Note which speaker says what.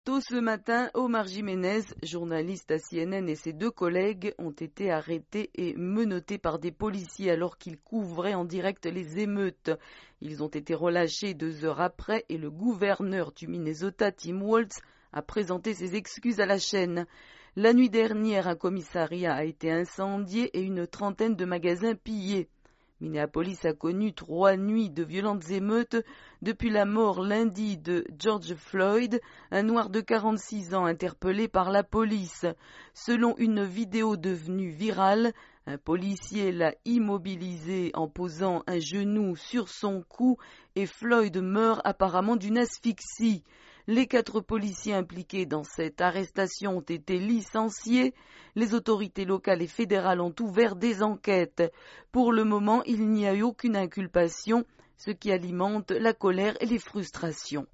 Speaker 1: Tôt ce matin, Omar Jiménez, journaliste à CNN, et ses deux collègues ont été arrêtés et menottés par des policiers alors qu'ils couvraient en direct les émeutes. Ils ont été relâchés 2 heures après et le gouverneur du Minnesota, Tim Walz, a présenté ses excuses à la chaîne. La nuit dernière, un commissariat a été incendié et une trentaine de magasins pillés. Minneapolis a connu 3 nuits de violentes émeutes depuis la mort lundi de George Floyd, un noir de 46 ans interpellé par la police. Selon une vidéo devenue virale, un policier l'a immobilisé en posant un genou sur son cou et Floyd meurt apparemment d'une asphyxie. Les 4 policiers impliqués dans cette arrestation ont été licenciés. Les autorités locales et fédérales ont ouvert des enquêtes. Pour le moment, il n'y a eu aucune inculpation, ce qui alimente la colère et les frustrations.